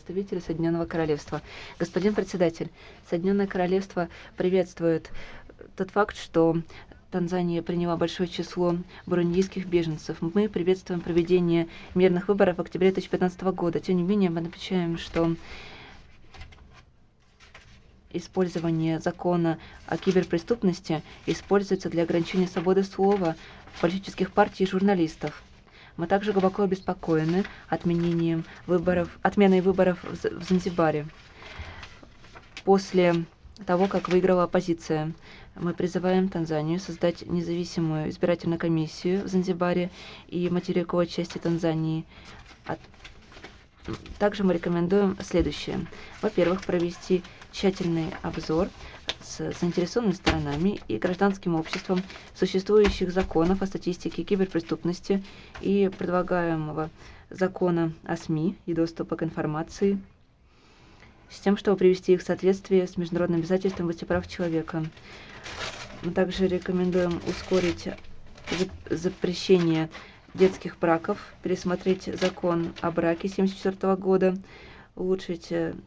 представителя Соединенного Королевства. Господин председатель, Соединенное Королевство приветствует тот факт, что Танзания приняла большое число бурундийских беженцев. Мы приветствуем проведение мирных выборов в октябре 2015 года. Тем не менее, мы отмечаем, что использование закона о киберпреступности используется для ограничения свободы слова политических партий и журналистов. Мы также глубоко обеспокоены отменой выборов в Занзибаре. После того, как выиграла оппозиция, мы призываем Танзанию создать независимую избирательную комиссию в Занзибаре и материковой части Танзании. Также мы рекомендуем следующее. Во-первых, провести тщательный обзор с заинтересованными сторонами и гражданским обществом существующих законов о статистике киберпреступности и предлагаемого закона о СМИ и доступа к информации, с тем, чтобы привести их в соответствие с международным обязательством в области прав человека. Мы также рекомендуем ускорить запрещение детских браков, пересмотреть закон о браке 1974 года, улучшить